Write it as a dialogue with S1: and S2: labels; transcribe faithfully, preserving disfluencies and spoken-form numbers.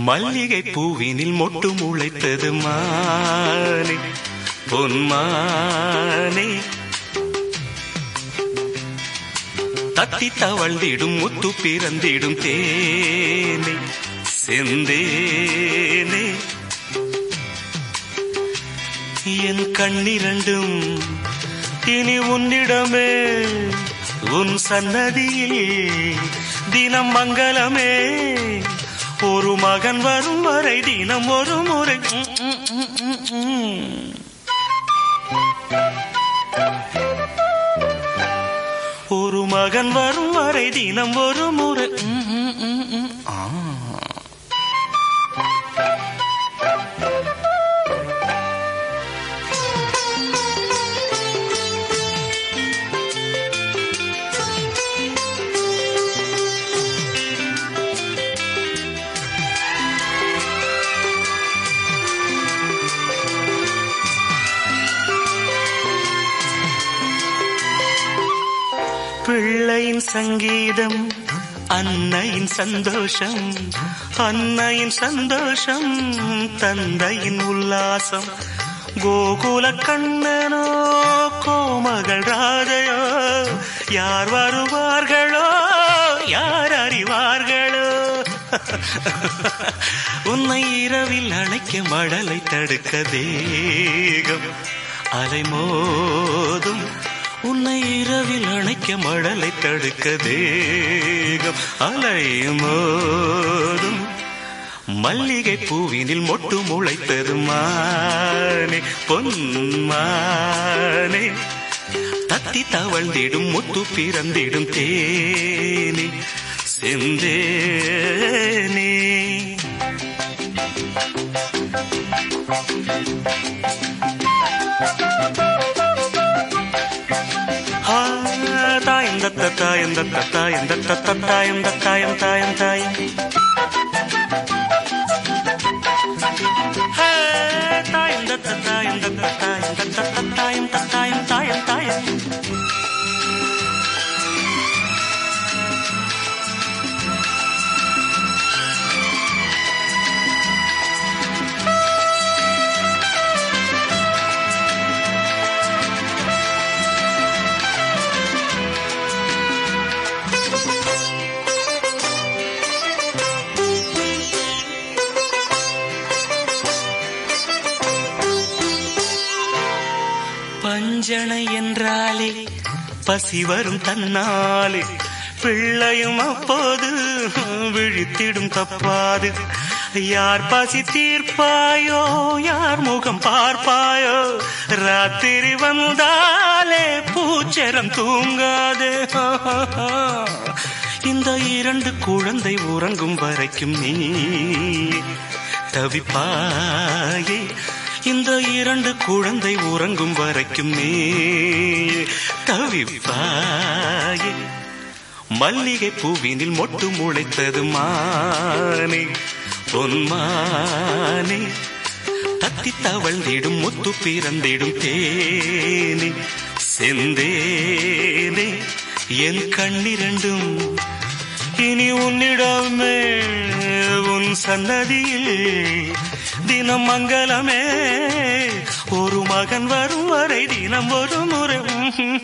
S1: மல்லிகை பூவினில் மொட்டு முளைத்தது மானே பொன்மானே தத்தி தவழ்ந்திடும் முத்து பிறந்திடும் தேனே செந்தேனே என் கண்ணிரண்டும் இனி உன்னிடமே உன் சன்னதியில் தினம் மங்களமே ஒரு மகன் வரும் வரை தினம் ஒரு முறை ஒரு மகன் வரும் வரை தினம் ஒரு முறை பிள்ளையின் சங்கீதம் அன்னையின் சந்தோஷம் அன்னையின் சந்தோஷம் தந்தையின் உல்லாசம் கோகுல கண்ணனோ கோமகள் ராதையோ யார் வருவார்களோ யார் அறிவார்களோ உன்னை இரவில் அணைக்க மழலை தடுக்க தேகம் அலைமோதும் உன்னை இரவில் அணைக்க மழலை தடுக்க தேகம் அலைமோதும் மல்லிகை பூவினில் மொட்டு முளைத்தது மானே பொன்மானே தத்தி தவழ்ந்திடும் முத்து பிறந்திடும் தேனே செந்தேனே தாயம் தத்த தாயம் தத்த தாயம் தத்த தாயம் தாயம் தாயம் தாயம் தாயம் தத்த தாயம் தத்த தாயம் தத்த தாயம் தாயம் தாயம் தாயம் பஞ்சனை என்றாலே பசி வரும் தன்னாலே பிள்ளையும் அப்போது விழித்திடும் தப்பாது யார் பசி தீர்ப்பாயோ யார் முகம் பார்ப்பாயோ ராத்திரி வந்தாலே பூச்சரம் தூங்காது இந்த இரண்டு குழந்தை உறங்கும் வரைக்கும் நீ தவிப்பாயே இந்த இரண்டு குழந்தை உறங்கும் வரைக்கும் நீ தவிப்பாயே மல்லிகை பூவினில் மொட்டு முளைத்தது மானே பொன்மானே தத்தி தவழ்ந்திடும் முத்து பிறந்திடும் தேனே செந்தேனே என் கண்ணிரண்டும் இனி உன்னிடமே உன் சன்னதியில் தினம் மங்களமே ஒரு மகன் வரும் வரை தினம் ஒரு முறை